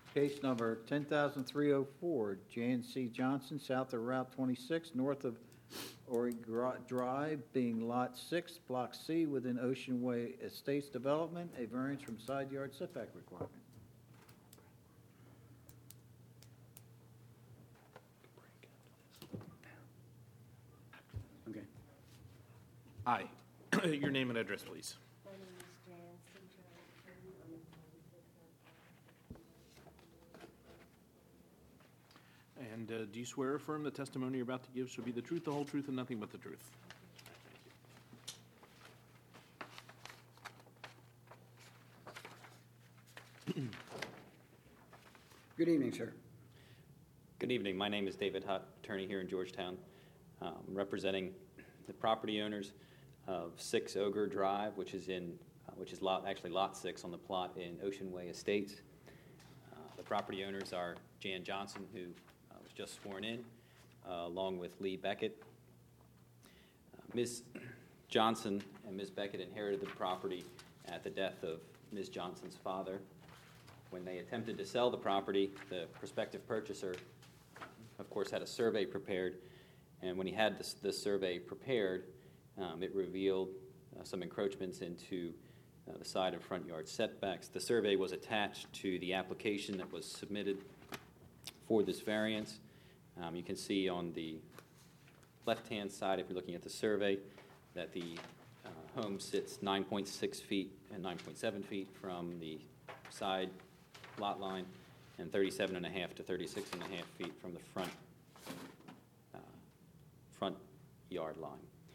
Case number 10,304, J&C Johnson, south of Route 26, north of Ori Drive, being Lot 6, Block C, within Ocean Way Estates Development, a variance from side yard setback requirement. Okay. Aye. Your name and address, please. My name is Jan C. And do you swear or affirm the testimony you're about to give shall be the truth, the whole truth, and nothing but the truth? Good evening, sir. Good evening. My name is David Hutt, attorney here in Georgetown, representing the property owners of 6 Ogre Drive, which is lot 6 on the plot in Ocean Way Estates. The property owners are Jan Johnson, who was just sworn in, along with Lee Beckett. Ms. Johnson and Ms. Beckett inherited the property at the death of Ms. Johnson's father. When they attempted to sell the property, the prospective purchaser, of course, had a survey prepared, and when he had this survey prepared, it revealed some encroachments into the side and front yard setbacks. The survey was attached to the application that was submitted for this variance. You can see on the left-hand side, if you're looking at the survey, that the home sits 9.6 feet and 9.7 feet from the side lot line and 37.5 to 36.5 feet from the front yard line.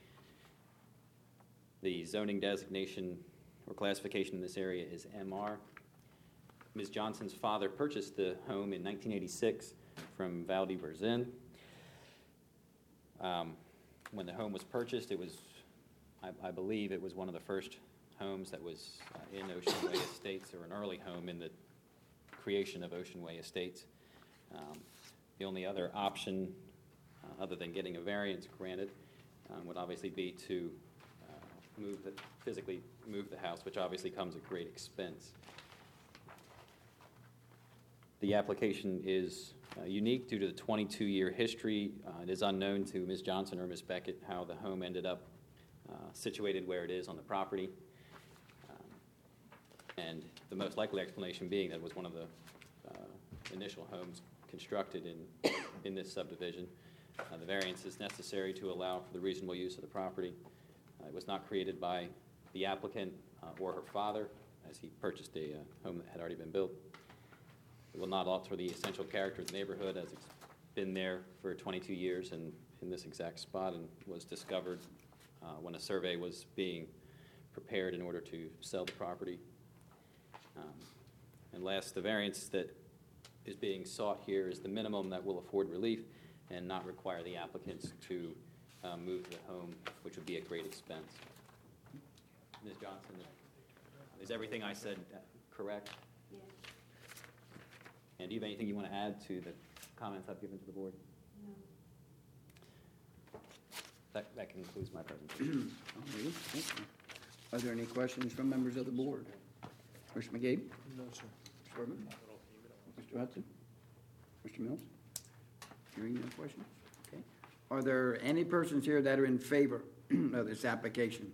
The zoning designation or classification in this area is MR. Ms. Johnson's father purchased the home in 1986 from Valdi Berzin. When the home was purchased, it was, I believe, it was one of the first homes that was in Ocean Way Estates, or an early home in the creation of Ocean Way Estates. The only other option, other than getting a variance granted, would obviously be to physically move the house, which obviously comes at great expense. The application is unique due to the 22-year history. It is unknown to Ms. Johnson or Ms. Beckett how the home ended up situated where it is on the property. And the most likely explanation being that it was one of the initial homes constructed in this subdivision. The variance is necessary to allow for the reasonable use of the property. It was not created by the applicant or her father, as he purchased a home that had already been built. It will not alter the essential character of the neighborhood, as it's been there for 22 years and in this exact spot, and was discovered when a survey was being prepared in order to sell the property. And last, the variance that is being sought here is the minimum that will afford relief and not require the applicants to move the home, which would be at great expense. Ms. Johnson, is everything I said correct? Yes. And do you have anything you want to add to the comments I've given to the board? No. That concludes my presentation. Thank you. Are there any questions from members of the board? Mr. McGee? No, sir. Mr. Urban? Mr. Hudson? Mr. Mills? Hearing no questions? Okay. Are there any persons here that are in favor of this application?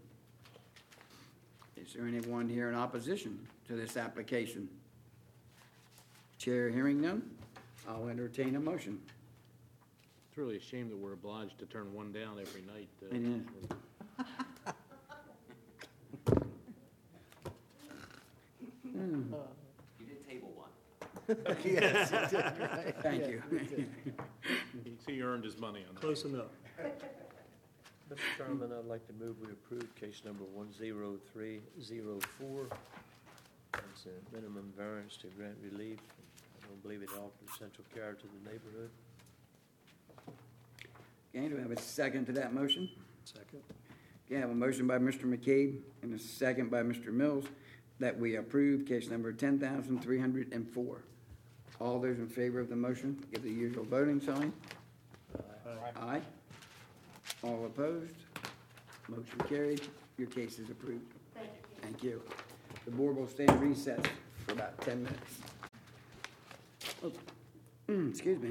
Is there anyone here in opposition to this application? Chair hearing none, I'll entertain a motion. It's really a shame that we're obliged to turn one down every night. It is. You did table one. Yes, you did, right. Thank you. So he earned his money on that. Close enough. Mr. Chairman, I'd like to move we approve case number 10304. It's a minimum variance to grant relief. I don't believe it alters central character of the neighborhood. Okay, do we have a second to that motion? Second. Okay, I have a motion by Mr. McCabe and a second by Mr. Mills that we approve case number 10,304. All those in favor of the motion, give the usual voting sign. Aye. All opposed? Motion carried. Your case is approved. Thank you. The board will stay in recess for about 10 minutes. Excuse me.